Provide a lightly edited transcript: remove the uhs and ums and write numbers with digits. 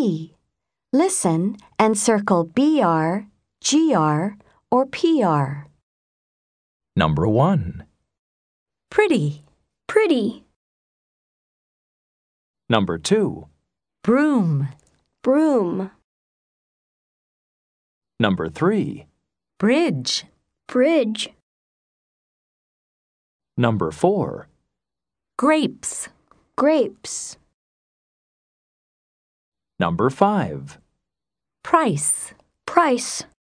B. Listen and circle BR, GR, or PR. Number 1. Pretty. Pretty. Number 2. Broom. Broom. Number 3. Bridge. Bridge. Number 4. Grapes. Grapes. Number 5. Price. Price.